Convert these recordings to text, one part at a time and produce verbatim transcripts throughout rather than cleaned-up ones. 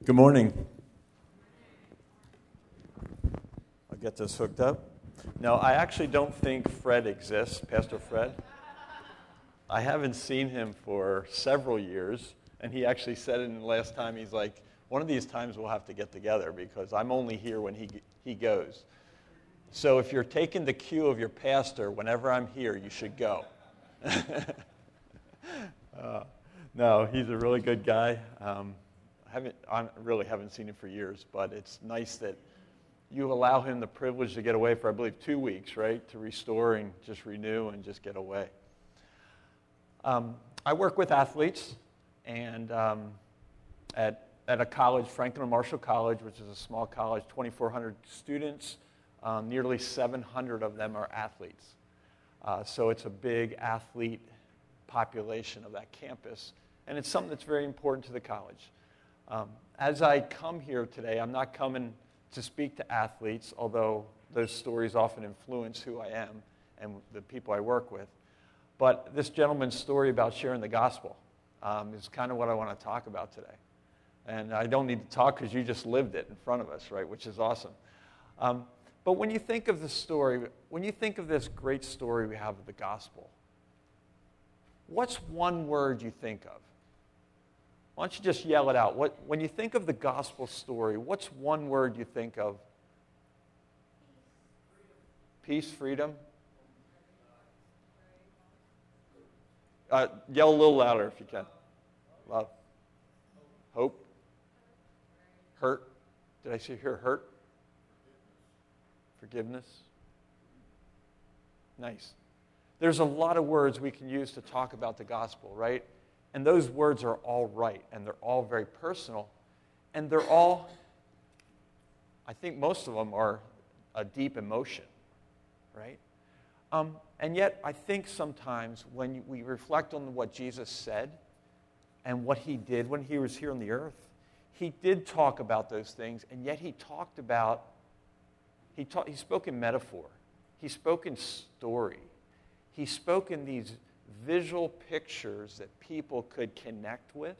Good morning. I'll get this hooked up. No, I actually don't think Fred exists, Pastor Fred. I haven't seen him for several years, and he actually said it in the last time. He's like, one of these times we'll have to get together because I'm only here when he he goes. So if you're taking the cue of your pastor, whenever I'm here, you should go. uh, no, he's a really good guy. Um, I haven't, I really haven't seen him for years, but it's nice that you allow him the privilege to get away for, I believe, two weeks, right, to restore and just renew and just get away. Um, I work with athletes, and um, at at a college, Franklin Marshall College, which is a small college, twenty-four hundred students, um, nearly seven hundred of them are athletes. Uh, so it's a big athlete population of that campus, and it's something that's very important to the college. Um, as I come here today, I'm not coming to speak to athletes, although those stories often influence who I am and the people I work with. But this gentleman's story about sharing the gospel um, is kind of what I want to talk about today. And I don't need to talk because you just lived it in front of us, right, which is awesome. Um, but when you think of the story, when you think of this great story we have of the gospel, what's one word you think of? Why don't you just yell it out? What, when you think of the gospel story, what's one word you think of? Peace, freedom. Uh, yell a little louder if you can. Love. Hope. Hurt. Did I say here hurt? Forgiveness. Nice. There's a lot of words we can use to talk about the gospel, right? And those words are all right, and they're all very personal, and they're all, I think most of them are a deep emotion, right? Um, and yet, I think sometimes when we reflect on what Jesus said and what he did when he was here on the earth, he did talk about those things, and yet he talked about, he, ta- he spoke in metaphor. He spoke in story. He spoke in these visual pictures that people could connect with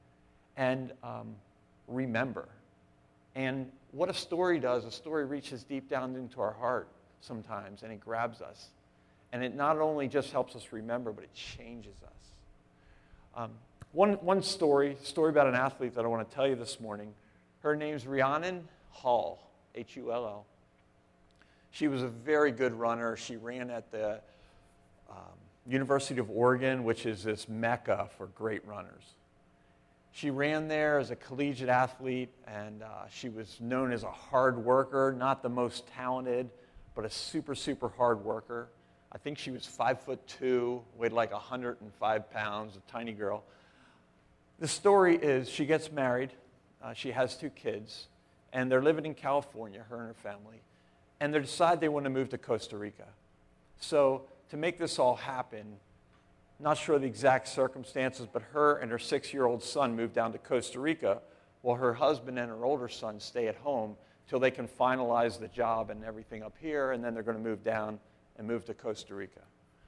and um, remember. And what a story does, a story reaches deep down into our heart sometimes, and it grabs us. And it not only just helps us remember, but it changes us. Um, one, one story, story about an athlete that I want to tell you this morning, her name's Rhiannon Hall, H U L L. She was a very good runner. She ran at the um, University of Oregon, which is this mecca for great runners. She ran there as a collegiate athlete, and uh, she was known as a hard worker, not the most talented, but a super, super hard worker. I think she was five foot two, weighed like one hundred five pounds, a tiny girl. The story is she gets married, uh, she has two kids, and they're living in California, her and her family, and they decide they want to move to Costa Rica. So to make this all happen, not sure the exact circumstances, but her and her six-year-old son moved down to Costa Rica while her husband and her older son stay at home till they can finalize the job and everything up here, and then they're going to move down and move to Costa Rica.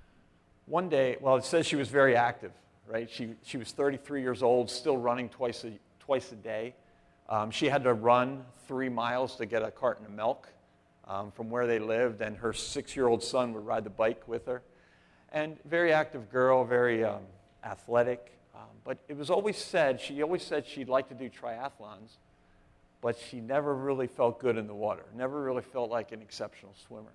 One day, well, it says she was very active, right? She she was thirty-three years old, still running twice a, twice a day. Um, she had to run three miles to get a carton of milk Um, from where they lived, and her six-year-old son would ride the bike with her. And very active girl, very um, athletic. Um, but it was always said, she always said she'd like to do triathlons, but she never really felt good in the water, never really felt like an exceptional swimmer.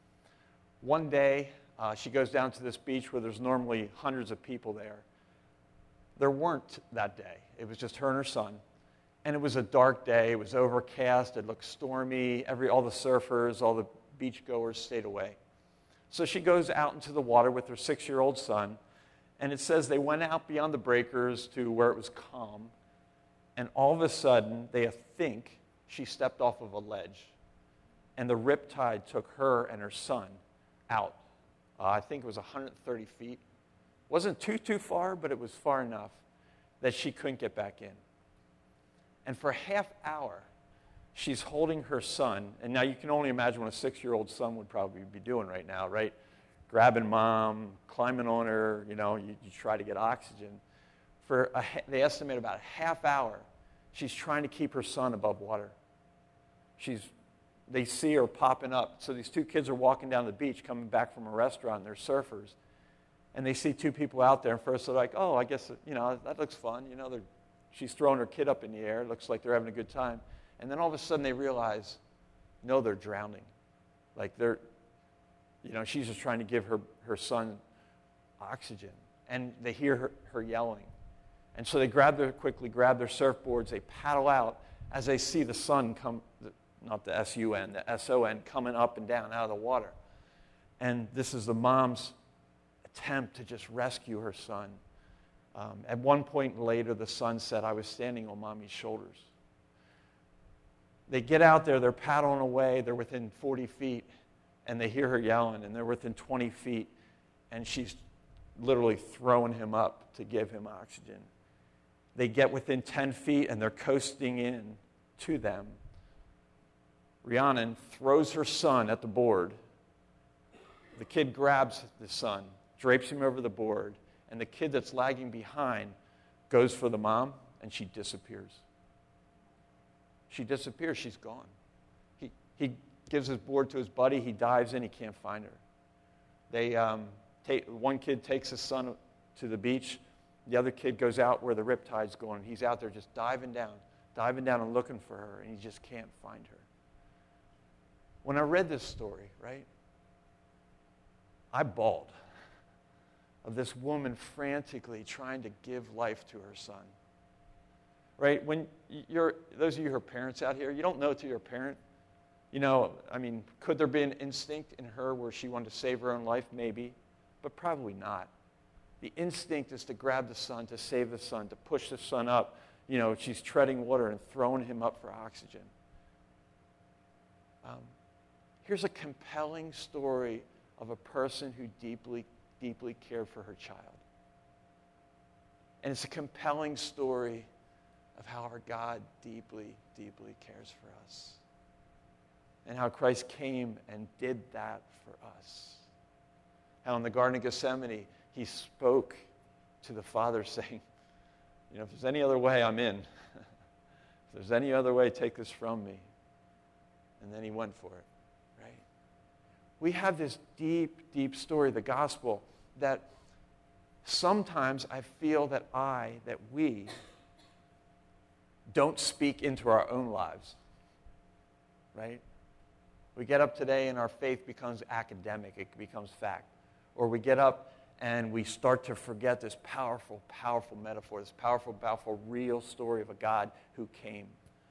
One day, uh, she goes down to this beach where there's normally hundreds of people there. There weren't that day. It was just her and her son. And it was a dark day. It was overcast. It looked stormy. Every, all the surfers, all the beachgoers stayed away. So she goes out into the water with her six-year-old son, and it says they went out beyond the breakers to where it was calm, and all of a sudden, they think she stepped off of a ledge, and the riptide took her and her son out. Uh, I think it was one hundred thirty feet. Wasn't too, too far, but it was far enough that she couldn't get back in. And for a half hour, she's holding her son. And now you can only imagine what a six-year-old son would probably be doing right now, right? Grabbing mom, climbing on her, you know, you, you try to get oxygen. For a, they estimate about a half hour, She's trying to keep her son above water. She's, they see her popping up. So these two kids are walking down the beach, coming back from a restaurant, and they're surfers. And they see two people out there, and first they're like, oh, I guess, you know, that looks fun. You know, she's throwing her kid up in the air. It looks like they're having a good time. And then all of a sudden they realize, no, they're drowning. Like they're, you know, she's just trying to give her, her son oxygen. And they hear her, her yelling. And so they grab their, quickly grab their surfboards, they paddle out as they see the sun come, not the S U N, the S O N, coming up and down out of the water. And this is the mom's attempt to just rescue her son. Um, at one point later, the son said, I was standing on mommy's shoulders. They get out there, they're paddling away, they're within forty feet, and they hear her yelling, and they're within twenty feet, and she's literally throwing him up to give him oxygen. They get within ten feet, and they're coasting in to them. Rhiannon throws her son at the board. The kid grabs the son, drapes him over the board, and the kid that's lagging behind goes for the mom, and she disappears. She disappears. She's gone. He, he gives his board to his buddy. He dives in. He can't find her. They um, take, one kid takes his son to the beach. The other kid goes out where the riptide's going. He's out there just diving down, diving down and looking for her, and he just can't find her. When I read this story, right, I bawled of this woman frantically trying to give life to her son. Right? When you're, those of you who are parents out here, you don't know till you're a parent. You know, I mean, could there be an instinct in her where she wanted to save her own life? Maybe, but probably not. The instinct is to grab the son, to save the son, to push the son up. You know, she's treading water and throwing him up for oxygen. Um, here's a compelling story of a person who deeply, deeply cared for her child. And it's a compelling story of how our God deeply, deeply cares for us. And how Christ came and did that for us. How in the Garden of Gethsemane, he spoke to the Father saying, you know, if there's any other way, I'm in. If there's any other way, take this from me. And then he went for it, right? We have this deep, deep story of the gospel that sometimes I feel that I, that we, don't speak into our own lives, right? We get up today and our faith becomes academic, it becomes fact. Or we get up and we start to forget this powerful, powerful metaphor, this powerful, powerful, real story of a God who came.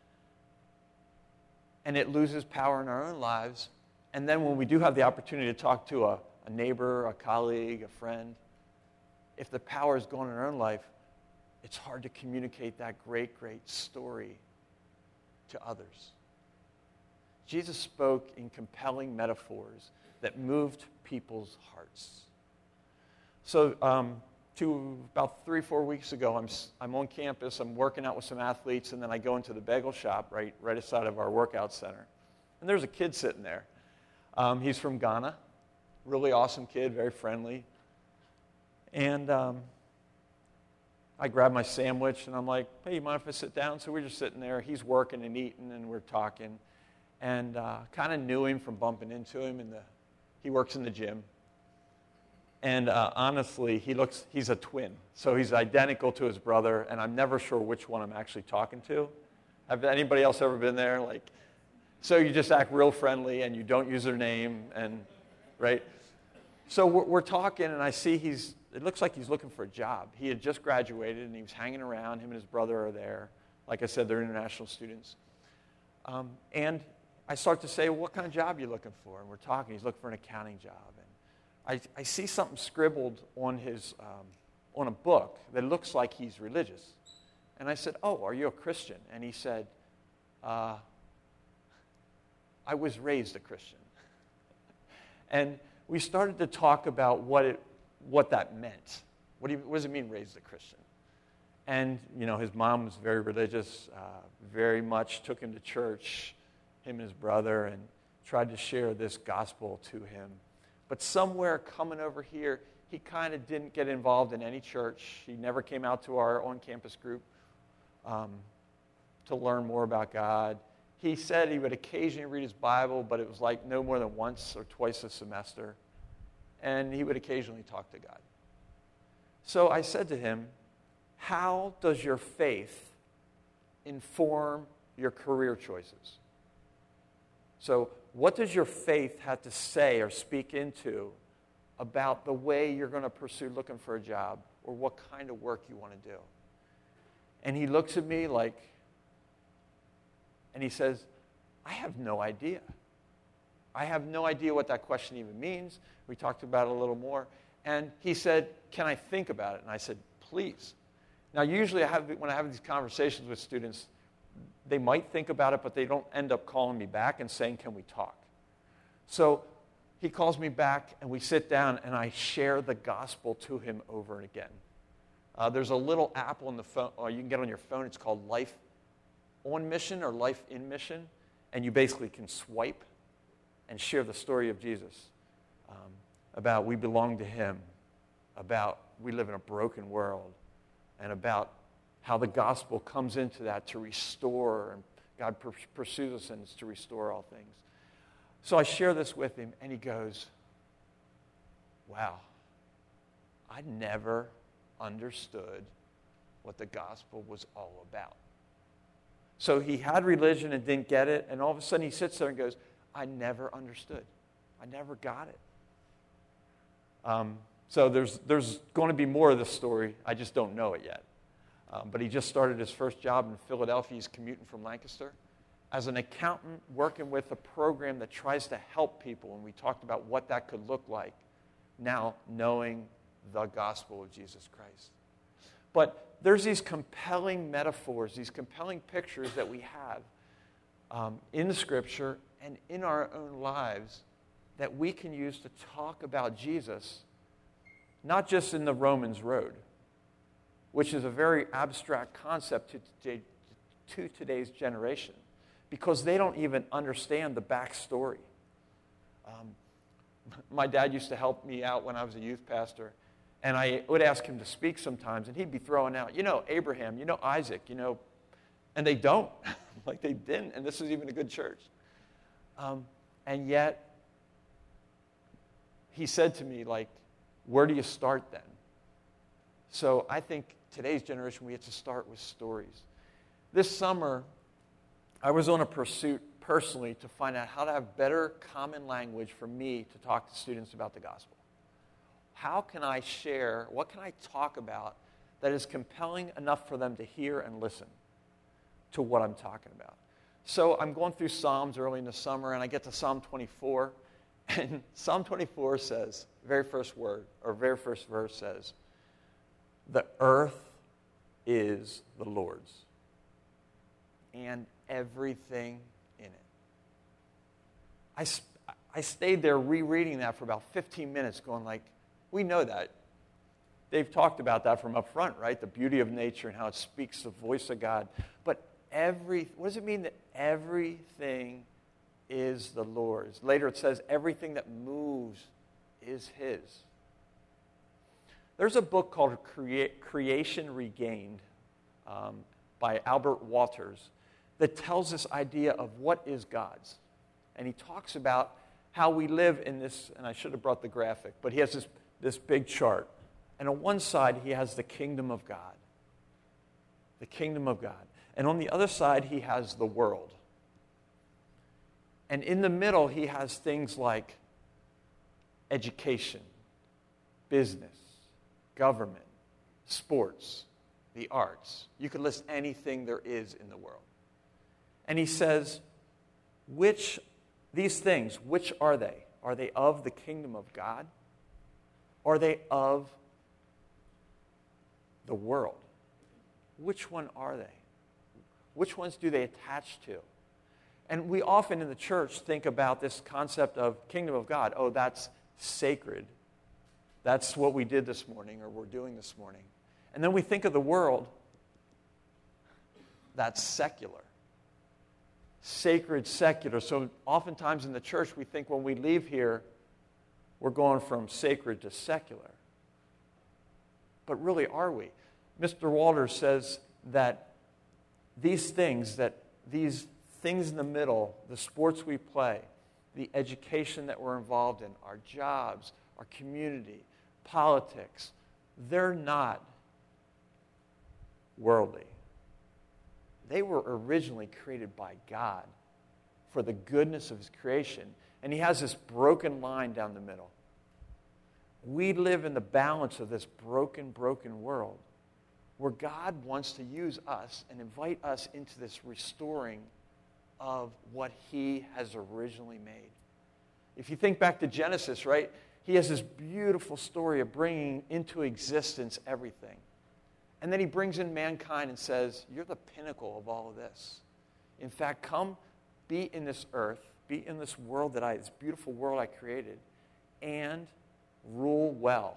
And it loses power in our own lives. And then when we do have the opportunity to talk to a, a neighbor, a colleague, a friend, if the power is gone in our own life, it's hard to communicate that great, great story to others. Jesus spoke in compelling metaphors that moved people's hearts. So um, two, about three, four weeks ago, I'm, I'm on campus, I'm working out with some athletes, and then I go into the bagel shop right, right outside of our workout center. And there's a kid sitting there. Um, he's from Ghana, really awesome kid, very friendly. And um, I grab my sandwich, and I'm like, hey, you mind if I sit down? So we're just sitting there. He's working and eating, and we're talking. And uh, kind of knew him from bumping into him. In the, he works in the gym. And uh, honestly, he looks, he's a twin. So he's identical to his brother, and I'm never sure which one I'm actually talking to. Have anybody else ever been there? Like, so you just act real friendly, and you don't use their name, and right? So we're, we're talking, and I see he's, it looks like he's looking for a job. He had just graduated, and he was hanging around. Him and his brother are there. Like I said, they're international students. Um, and I start to say, well, what kind of job are you looking for? And we're talking. He's looking for an accounting job. And I, I see something scribbled on his um, on a book that looks like he's religious. And I said, oh, are you a Christian? And he said, uh, I was raised a Christian. And we started to talk about what it what that meant. What, do you, what does it mean, raised a Christian? And, you know, his mom was very religious, uh, very much took him to church, him and his brother, and tried to share this gospel to him. But somewhere coming over here, he kind of didn't get involved in any church. He never came out to our on-campus group. Um, to learn more about God. He said he would occasionally read his Bible, but it was like no more than once or twice a semester. And he would occasionally talk to God. So I said to him, how does your faith inform your career choices? So what does your faith have to say or speak into about the way you're going to pursue looking for a job or what kind of work you want to do? And he looks at me like, and he says, I have no idea. I have no idea what that question even means. We talked about it a little more. And he said, can I think about it? And I said, please. Now, usually I have, when I have these conversations with students, they might think about it, but they don't end up calling me back and saying, can we talk? So he calls me back, and we sit down, and I share the gospel to him over and again. Uh, there's a little app on the phone, or you can get on your phone. It's called Life on Mission or Life in Mission, and you basically can swipe and share the story of Jesus, um, about we belong to him, about we live in a broken world, and about how the gospel comes into that to restore, and God pur- pursues us and is to restore all things. So I share this with him, and he goes, wow, I never understood what the gospel was all about. So he had religion and didn't get it, and all of a sudden he sits there and goes, I never understood. I never got it. Um, so there's, there's going to be more of this story. I just don't know it yet. Um, but he just started his first job in Philadelphia. He's commuting from Lancaster as an accountant working with a program that tries to help people. And we talked about what that could look like now knowing the gospel of Jesus Christ. But there's these compelling metaphors, these compelling pictures that we have um, in the Scripture and in our own lives that we can use to talk about Jesus, not just in the Romans road, which is a very abstract concept to, today, to today's generation, because they don't even understand the backstory. Um, my dad used to help me out when I was a youth pastor, and I would ask him to speak sometimes, and he'd be throwing out, you know, Abraham, you know, Isaac, you know, and they don't. Like they didn't, and this is even a good church. Um, and yet, he said to me, like, where do you start then? So I think today's generation, we have to start with stories. This summer, I was on a pursuit personally to find out how to have better common language for me to talk to students about the gospel. How can I share, what can I talk about that is compelling enough for them to hear and listen to what I'm talking about? So I'm going through Psalms early in the summer, and I get to Psalm twenty-four, and Psalm twenty-four says, very first word, or very first verse says, the earth is the Lord's, and everything in it. I, I stayed there rereading that for about fifteen minutes going like, we know that. They've talked about that from up front, right? The beauty of nature and how it speaks the voice of God. But every, what does it mean that everything is the Lord's? Later it says everything that moves is his. There's a book called Crea- Creation Regained um, by Albert Walters that tells this idea of what is God's. And he talks about how we live in this, and I should have brought the graphic, but he has this, this big chart. And on one side, he has the kingdom of God. The kingdom of God. And on the other side, he has the world. And in the middle, he has things like education, business, government, sports, the arts. You could list anything there is in the world. And he says, which, these things, which are they? Are they of the kingdom of God? Are they of the world? Which one are they? Which ones do they attach to? And we often in the church think about this concept of kingdom of God. Oh, that's sacred. That's what we did this morning or we're doing this morning. And then we think of the world. That's secular. Sacred, secular. So oftentimes in the church we think when we leave here, we're going from sacred to secular. But really, are we? Mister Walters says that these things that, these things in the middle, the sports we play, the education that we're involved in, our jobs, our community, politics, they're not worldly. They were originally created by God for the goodness of his creation. And he has this broken line down the middle. We live in the balance of this broken, broken world where God wants to use us and invite us into this restoring of what he has originally made. If you think back to Genesis, right, he has this beautiful story of bringing into existence everything. And then he brings in mankind and says, you're the pinnacle of all of this. In fact, come be in this earth, be in this world that I, this beautiful world I created, and rule well.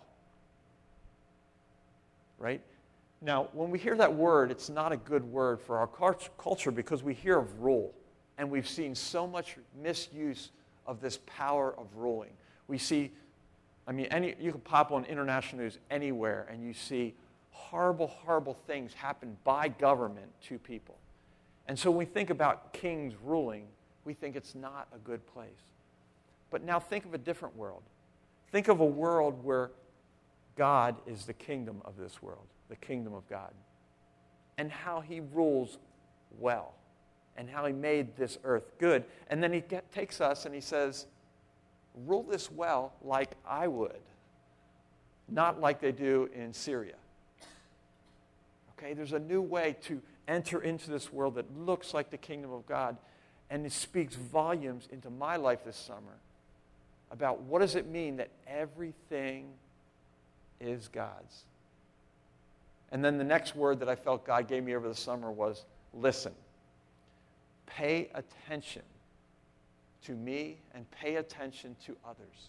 Right? Now, when we hear that word, it's not a good word for our culture because we hear of rule. And we've seen so much misuse of this power of ruling. We see, I mean, any, you can pop on international news anywhere and you see horrible, horrible things happen by government to people. And so when we think about kings ruling, we think it's not a good place. But now think of a different world. Think of a world where God is the kingdom of this world, the kingdom of God, and how he rules well, and how he made this earth good. And then he get, takes us and he says, rule this well like I would, not like they do in Syria. Okay, there's a new way to enter into this world that looks like the kingdom of God, and it speaks volumes into my life this summer about what does it mean that everything is God's. And then the next word that I felt God gave me over the summer was listen. Pay attention to me and pay attention to others.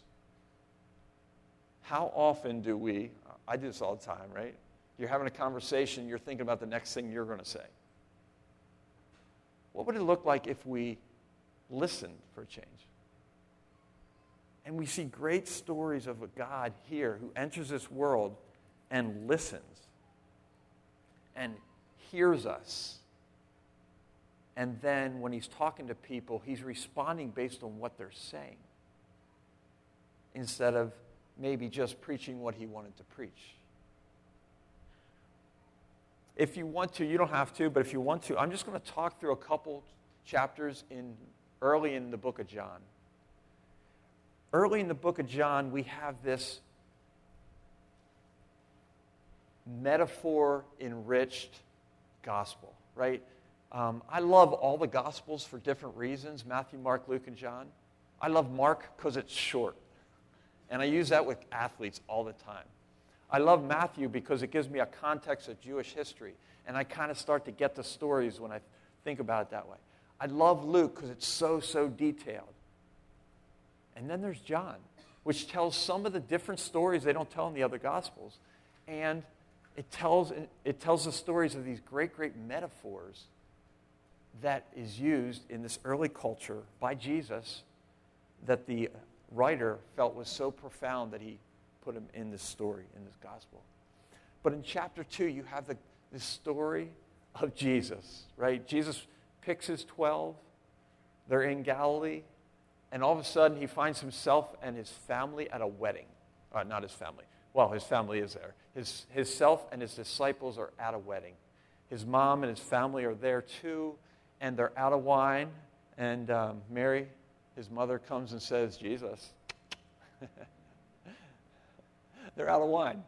How often do we, I do this all the time, right? You're having a conversation, you're thinking about the next thing you're going to say. What would it look like if we listened for a change? And we see great stories of a God here who enters this world and listens and hears us. And then when he's talking to people, he's responding based on what they're saying instead of maybe just preaching what he wanted to preach. If you want to, you don't have to, but if you want to, I'm just going to talk through a couple chapters in early in the book of John. Early in the book of John, we have this metaphor-enriched gospel, right? Um, I love all the gospels for different reasons, Matthew, Mark, Luke, and John. I love Mark because it's short, and I use that with athletes all the time. I love Matthew because it gives me a context of Jewish history, and I kind of start to get the stories when I think about it that way. I love Luke because it's so, so detailed. And then there's John, which tells some of the different stories they don't tell in the other Gospels. And it tells, it tells the stories of these great, great metaphors that is used in this early culture by Jesus that the writer felt was so profound that he put him in this story, in this Gospel. But in chapter two, you have the, the story of Jesus, right? Jesus picks his twelve. They're in Galilee. And all of a sudden, he finds himself and his family at a wedding. Uh, not his family. Well, his family is there. His, his self and his disciples are at a wedding. His mom and his family are there too, and they're out of wine. And um, Mary, his mother, comes and says, Jesus, they're out of wine.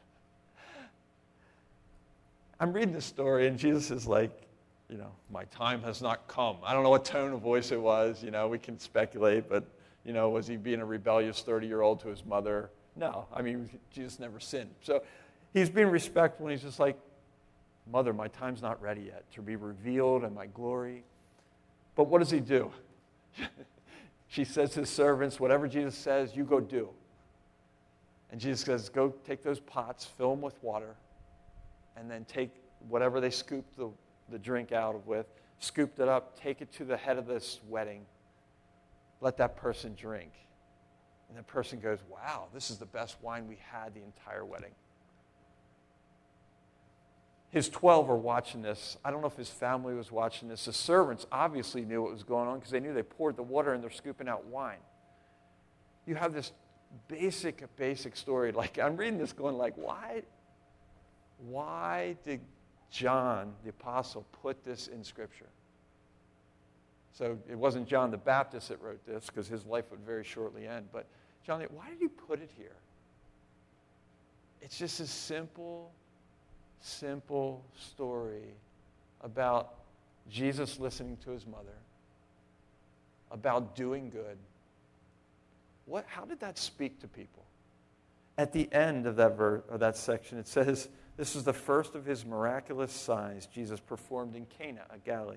I'm reading this story, and Jesus is like, you know, my time has not come. I don't know what tone of voice it was. You know, we can speculate, but, you know, was he being a rebellious thirty-year-old to his mother? No. I mean, Jesus never sinned. So he's being respectful, and he's just like, Mother, my time's not ready yet to be revealed in my glory. But what does he do? She says to his servants, whatever Jesus says, you go do. And Jesus says, go take those pots, fill them with water, and then take whatever they scooped the the drink out of with, scooped it up, take it to the head of this wedding, let that person drink. And the person goes, wow, this is the best wine we had the entire wedding. His twelve are watching this. I don't know if his family was watching this. The servants obviously knew what was going on because they knew they poured the water and they're scooping out wine. You have this basic, basic story. Like, I'm reading this going like, why, why did John, the apostle, put this in Scripture? So it wasn't John the Baptist that wrote this because his life would very shortly end. But John, why did he put it here? It's just a simple, simple story about Jesus listening to his mother, about doing good. What? How did that speak to people? At the end of that verse, of that section, it says, this is the first of his miraculous signs Jesus performed in Cana of Galilee.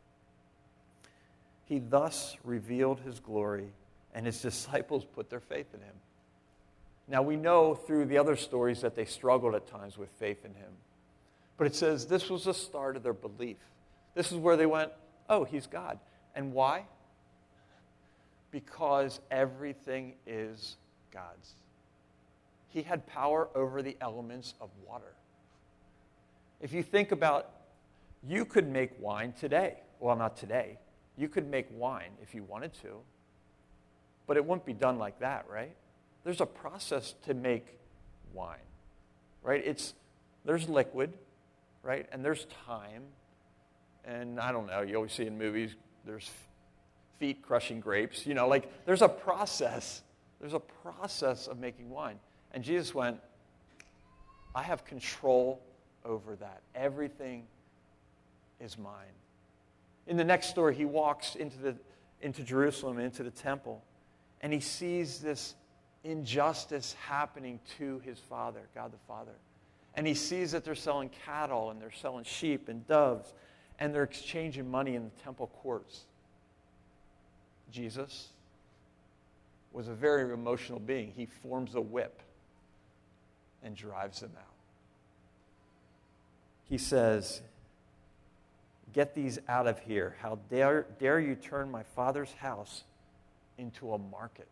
He thus revealed his glory, and his disciples put their faith in him. Now, we know through the other stories that they struggled at times with faith in him. But it says this was the start of their belief. This is where they went, oh, he's God. And why? Because everything is God's. He had power over the elements of water. If you think about, you could make wine today. Well, not today. You could make wine if you wanted to. But it wouldn't be done like that, right? There's a process to make wine, right? It's there's liquid, right? And there's time. And I don't know, you always see in movies, there's feet crushing grapes. You know, like there's a process. There's a process of making wine. And Jesus went, I have control over that. Everything is mine. In the next story, he walks into the into Jerusalem, into the temple, and he sees this injustice happening to his Father, God the Father. And he sees that they're selling cattle and they're selling sheep and doves, and they're exchanging money in the temple courts. Jesus was a very emotional being. He forms a whip and drives them out. He says, get these out of here. How dare, dare you turn my Father's house into a market?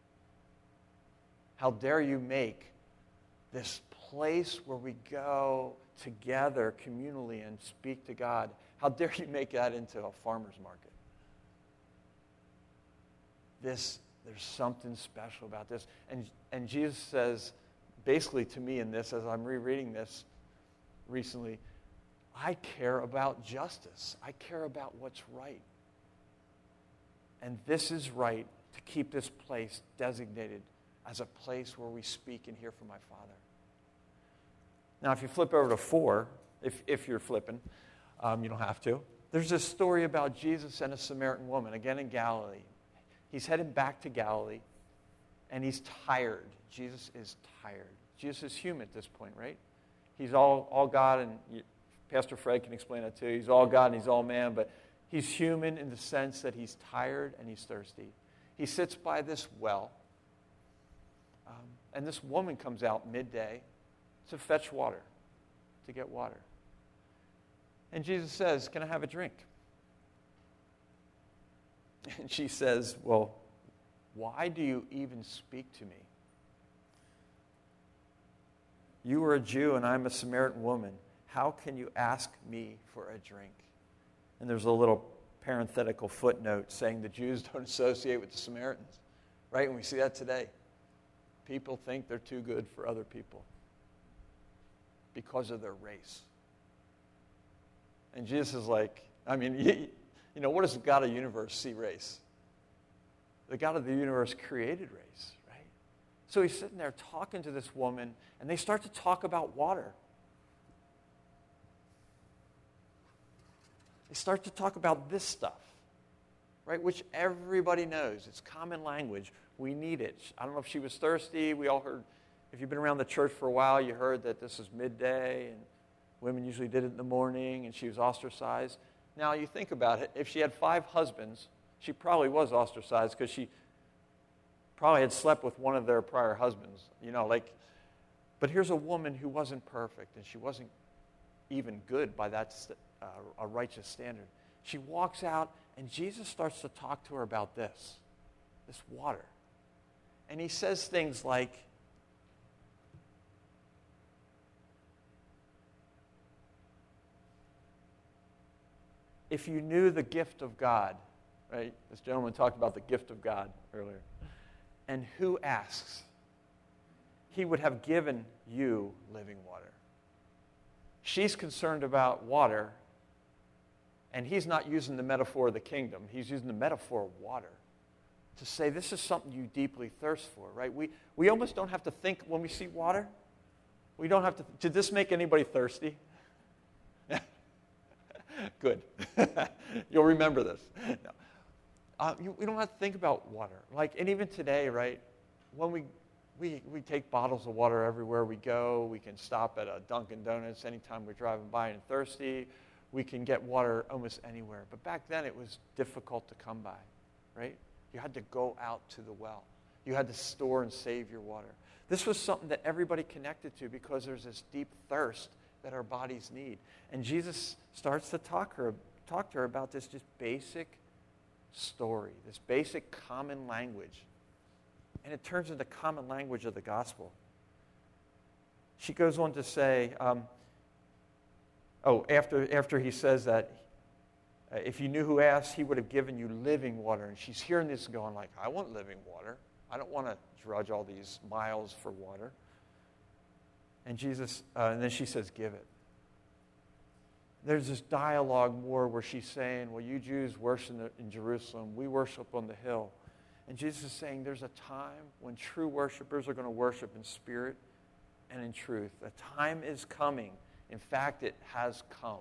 How dare you make this place where we go together communally and speak to God, how dare you make that into a farmer's market? This, there's something special about this. And, and Jesus says, basically to me in this, as I'm rereading this recently, I care about justice. I care about what's right. And this is right to keep this place designated as a place where we speak and hear from my Father. Now, if you flip over to four, if, if you're flipping, um, you don't have to. There's this story about Jesus and a Samaritan woman, again in Galilee. He's heading back to Galilee, and he's tired. Jesus is tired. Jesus is human at this point, right? He's all, all God, and you, Pastor Fred can explain that too. He's all God and he's all man, but he's human in the sense that he's tired and he's thirsty. He sits by this well, um, and this woman comes out midday to fetch water, to get water. And Jesus says, can I have a drink? And she says, well, why do you even speak to me? You are a Jew and I'm a Samaritan woman. How can you ask me for a drink? And there's a little parenthetical footnote saying the Jews don't associate with the Samaritans, right? And we see that today. People think they're too good for other people because of their race. And Jesus is like, I mean, you, you know, what does the God of the universe see race? The God of the universe created race, right? So he's sitting there talking to this woman, and they start to talk about water. They start to talk about this stuff, right, which everybody knows. It's common language. We need it. I don't know if she was thirsty. We all heard, if you've been around the church for a while, you heard that this is midday, and women usually did it in the morning, and she was ostracized. Now, you think about it. If she had five husbands, she probably was ostracized because she probably had slept with one of their prior husbands. You know, like, but here's a woman who wasn't perfect, and she wasn't even good by that uh, a righteous standard. She walks out, and Jesus starts to talk to her about this, this water. And he says things like, if you knew the gift of God, right? This gentleman talked about the gift of God earlier. And who asks? He would have given you living water. She's concerned about water, and he's not using the metaphor of the kingdom. He's using the metaphor of water to say this is something you deeply thirst for, right? We, we almost don't have to think when we see water. We don't have to. Did this make anybody thirsty? Good. You'll remember this. No. Uh, you, we don't have to think about water. Like, and even today, right, when we, we, we take bottles of water everywhere we go, we can stop at a Dunkin' Donuts anytime we're driving by and thirsty. We can get water almost anywhere. But back then, it was difficult to come by, right? You had to go out to the well. You had to store and save your water. This was something that everybody connected to because there's this deep thirst that our bodies need. And Jesus starts to talk, her, talk to her about this just basic story, this basic common language. And it turns into common language of the gospel. She goes on to say, um, oh, after, after he says that, uh, if you knew who asked, he would have given you living water. And she's hearing this going like, I want living water. I don't want to drudge all these miles for water. And Jesus, uh, and then she says, give it. There's this dialogue more where she's saying, well, you Jews worship in Jerusalem. We worship on the hill. And Jesus is saying there's a time when true worshipers are going to worship in spirit and in truth. A time is coming. In fact, it has come.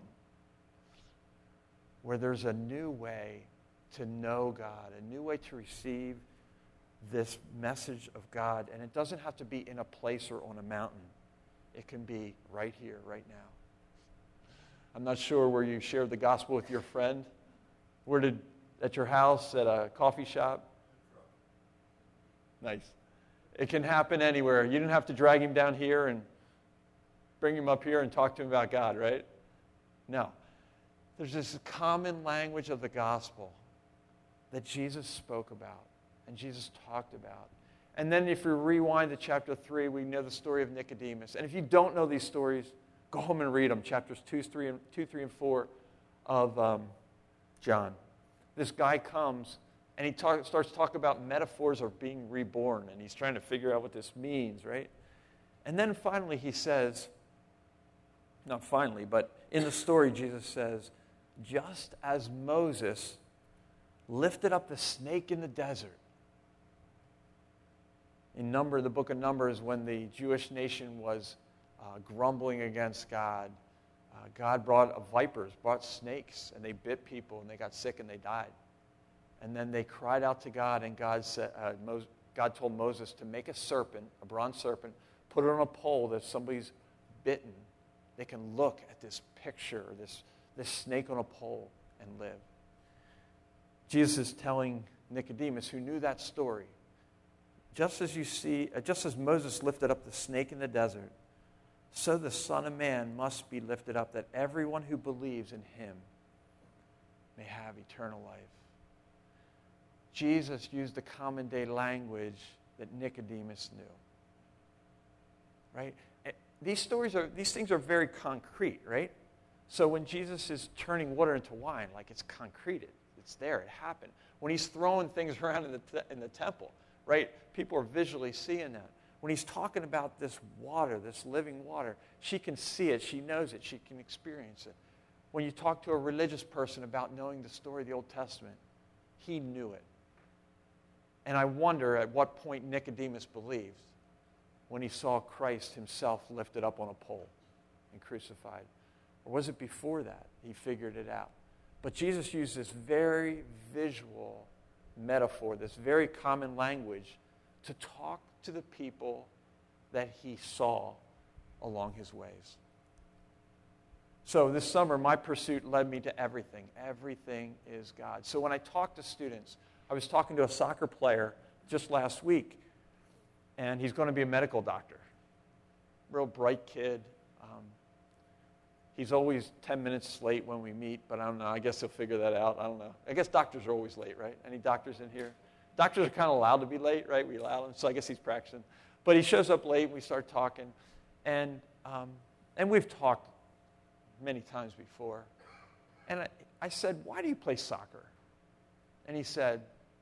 Where there's a new way to know God, a new way to receive this message of God. And it doesn't have to be in a place or on a mountain. It can be right here, right now. I'm not sure where you shared the gospel with your friend. Where did, at your house, at a coffee shop? Nice. It can happen anywhere. You didn't have to drag him down here and bring him up here and talk to him about God, right? No. There's this common language of the gospel that Jesus spoke about and Jesus talked about. And then if we rewind to chapter three, we know the story of Nicodemus. And if you don't know these stories, go home and read them, chapters two, three, and, two, three, and four of um, John. This guy comes, and he talk, starts talking about metaphors of being reborn, and he's trying to figure out what this means, right? And then finally he says, not finally, but in the story Jesus says, just as Moses lifted up the snake in the desert, in number, the book of Numbers, when the Jewish nation was uh, grumbling against God, uh, God brought uh, vipers, brought snakes, and they bit people, and they got sick, and they died. And then they cried out to God, and God said, uh, Mo- God told Moses to make a serpent, a bronze serpent, put it on a pole that if somebody's bitten, they can look at this picture, this, this snake on a pole, and live. Jesus is telling Nicodemus, who knew that story, Just as you see, uh, just as Moses lifted up the snake in the desert, so the Son of Man must be lifted up, that everyone who believes in him may have eternal life. Jesus used the common day language that Nicodemus knew. Right? These stories are, these things are very concrete, right? So when Jesus is turning water into wine, like it's concreted, it's there, it happened. When he's throwing things around in the te- in the temple, right? People are visually seeing that. When he's talking about this water, this living water, she can see it, she knows it, she can experience it. When you talk to a religious person about knowing the story of the Old Testament, he knew it. And I wonder at what point Nicodemus believed when he saw Christ himself lifted up on a pole and crucified. Or was it before that he figured it out? But Jesus used this very visual metaphor, this very common language, to talk to the people that he saw along his ways. So this summer, my pursuit led me to everything. Everything is God. So when I talk to students, I was talking to a soccer player just last week, and he's going to be a medical doctor. Real bright kid. Um, he's always ten minutes late when we meet, but I don't know. I guess he'll figure that out. I don't know. I guess doctors are always late, right? Any doctors in here? Doctors are kind of allowed to be late, right? We allow them, so I guess he's practicing. But he shows up late, and we start talking. And um, and we've talked many times before. And I, I said, why do you play soccer? And he said,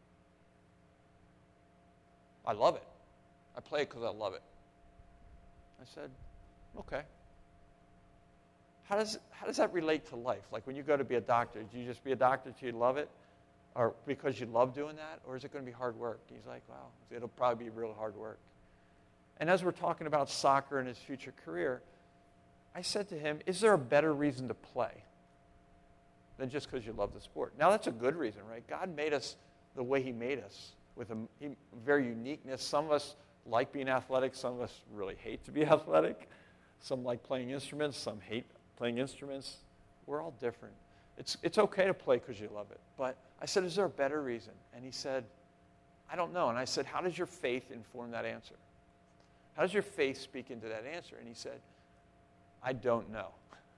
I love it. I play it because I love it. I said, okay. How does, how does that relate to life? Like when you go to be a doctor, do you just be a doctor till you love it? Or because you love doing that? Or is it going to be hard work? He's like, well, it'll probably be real hard work. And as we're talking about soccer and his future career, I said to him, is there a better reason to play than just because you love the sport? Now, that's a good reason, right? God made us the way he made us, with a he, very uniqueness. Some of us like being athletic. Some of us really hate to be athletic. Some like playing instruments. Some hate playing instruments. We're all different. It's, it's okay to play because you love it. But I said, is there a better reason? And he said, I don't know. And I said, how does your faith inform that answer? How does your faith speak into that answer? And he said, I don't know.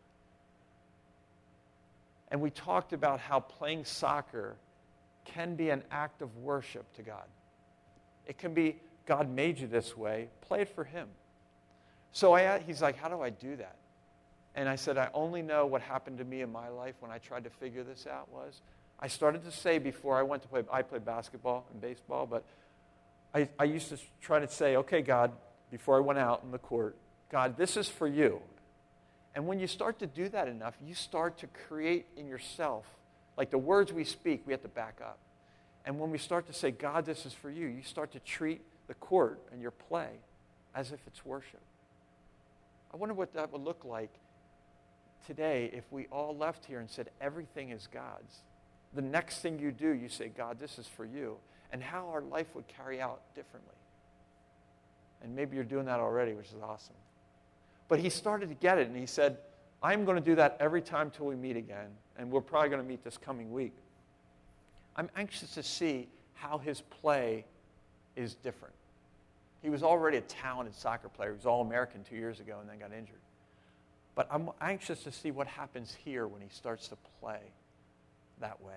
And we talked about how playing soccer can be an act of worship to God. It can be, God made you this way, play it for him. So I, he's like, how do I do that? And I said, I only know what happened to me in my life when I tried to figure this out was, I started to say before I went to play, I played basketball and baseball, but I, I used to try to say, okay, God, before I went out in the court, God, this is for you. And when you start to do that enough, you start to create in yourself, like the words we speak, we have to back up. And when we start to say, God, this is for you, you start to treat the court and your play as if it's worship. I wonder what that would look like today if we all left here and said, everything is God's. The next thing you do, you say, God, this is for you. And how our life would carry out differently. And maybe you're doing that already, which is awesome. But he started to get it, and he said, I'm going to do that every time till we meet again, and we're probably going to meet this coming week. I'm anxious to see how his play is different. He was already a talented soccer player. He was All-American two years ago and then got injured. But I'm anxious to see what happens here when he starts to play that way.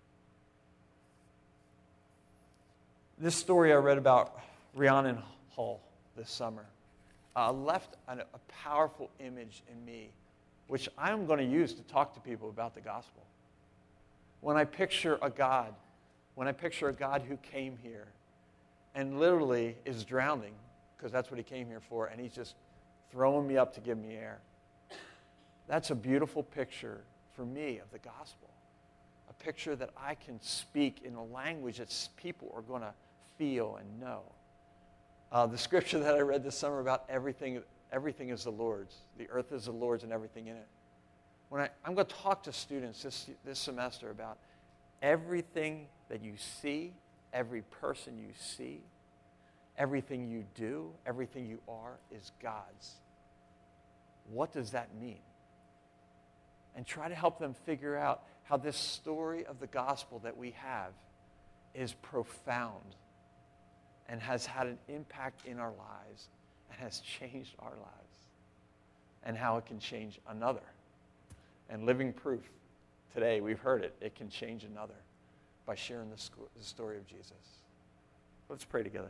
This story I read about Rhiannon Hall this summer uh, left an, a powerful image in me, which I'm going to use to talk to people about the gospel. When I picture a God, when I picture a God who came here and literally is drowning, because that's what he came here for, and he's just throwing me up to give me air. That's a beautiful picture for me of the gospel. A picture that I can speak in a language that people are going to feel and know. Uh, the scripture that I read this summer about everything, everything is the Lord's. The earth is the Lord's and everything in it. When I, I'm going to talk to students this, this semester about everything that you see, every person you see, everything you do, everything you are is God's. What does that mean? And try to help them figure out how this story of the gospel that we have is profound and has had an impact in our lives and has changed our lives, and how it can change another. And living proof today, we've heard it, it can change another by sharing the, sco- the story of Jesus. Let's pray together.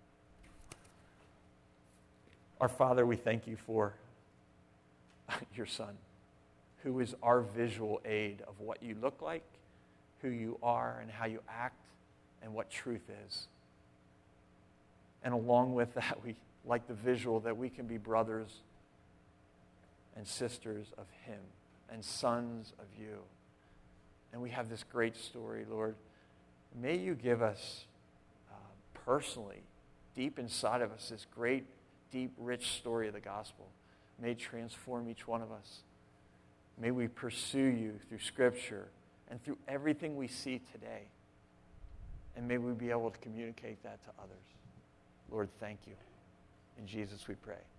Our Father, we thank you for your Son, who is our visual aid of what you look like, who you are, and how you act, and what truth is. And along with that, we like the visual that we can be brothers and sisters of him and sons of you. And we have this great story, Lord. May you give us uh, personally, deep inside of us, this great, deep, rich story of the gospel. May it transform each one of us. May we pursue you through Scripture and through everything we see today. And may we be able to communicate that to others. Lord, thank you. In Jesus we pray.